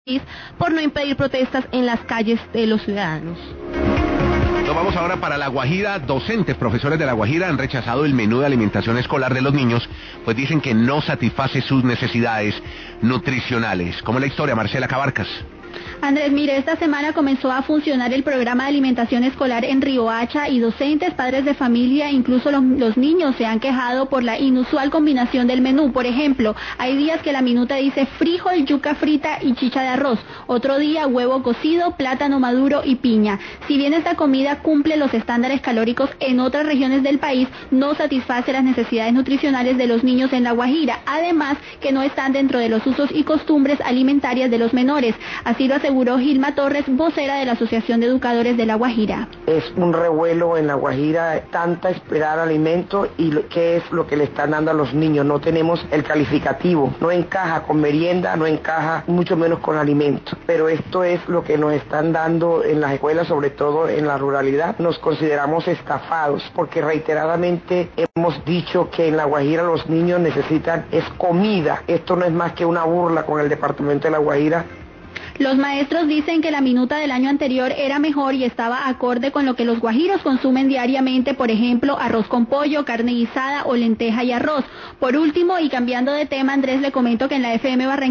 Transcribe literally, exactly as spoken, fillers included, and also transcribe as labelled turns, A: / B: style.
A: por no impedir protestas en las calles de los ciudadanos.
B: Nos vamos ahora para La Guajira. Docentes, profesores de La Guajira han rechazado el menú de alimentación escolar de los niños, pues dicen que no satisface sus necesidades nutricionales. ¿Cómo es la historia, Marcela Cabarcas?
A: Andrés, mire, esta semana comenzó a funcionar el programa de alimentación escolar en Riohacha y docentes, padres de familia, incluso los, los niños se han quejado por la inusual combinación del menú. Por ejemplo, hay días que la minuta dice frijol, yuca frita y chicha de arroz. Otro día huevo cocido, plátano maduro y piña. Si bien esta comida cumple los estándares calóricos en otras regiones del país, no satisface las necesidades nutricionales de los niños en La Guajira. Además, que no están dentro de los usos y costumbres alimentarias de los menores. Así lo aseguró Gilma Torres, vocera de la Asociación de Educadores de La Guajira.
C: Es un revuelo en La Guajira, tanta esperar alimento y qué es lo que le están dando a los niños. No tenemos el calificativo, no encaja con merienda, no encaja mucho menos con alimento. Pero esto es lo que nos están dando en las escuelas, sobre todo en la ruralidad. Nos consideramos estafados porque reiteradamente hemos dicho que en La Guajira los niños necesitan es comida. Esto no es más que una burla con el departamento de La Guajira.
A: Los maestros dicen que la minuta del año anterior era mejor y estaba acorde con lo que los guajiros consumen diariamente, por ejemplo, arroz con pollo, carne guisada o lenteja y arroz. Por último, y cambiando de tema, Andrés, le comento que en la F M Barranquilla